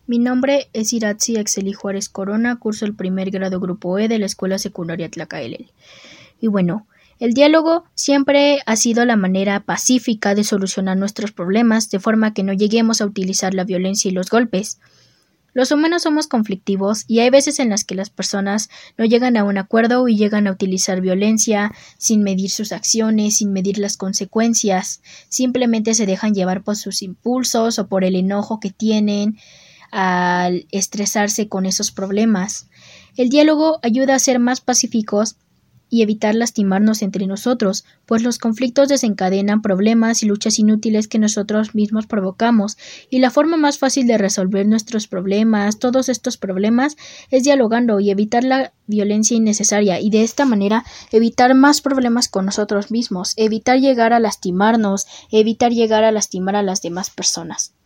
Mi nombre es Iratzi Exeli Juárez Corona, curso el primer grado Grupo E de la Escuela Secundaria Tlacaelel. Y bueno, el diálogo siempre ha sido la manera pacífica de solucionar nuestros problemas, de forma que no lleguemos a utilizar la violencia y los golpes. Los humanos somos conflictivos y hay veces en las que las personas no llegan a un acuerdo y llegan a utilizar violencia sin medir sus acciones, sin medir las consecuencias. Simplemente se dejan llevar por sus impulsos o por el enojo que tienen al estresarse con esos problemas. El diálogo ayuda a ser más pacíficos y evitar lastimarnos entre nosotros, pues los conflictos desencadenan problemas y luchas inútiles que nosotros mismos provocamos, y la forma más fácil de resolver nuestros problemas, todos estos problemas, es dialogando y evitar la violencia innecesaria, y de esta manera evitar más problemas con nosotros mismos, evitar llegar a lastimarnos, evitar llegar a lastimar a las demás personas.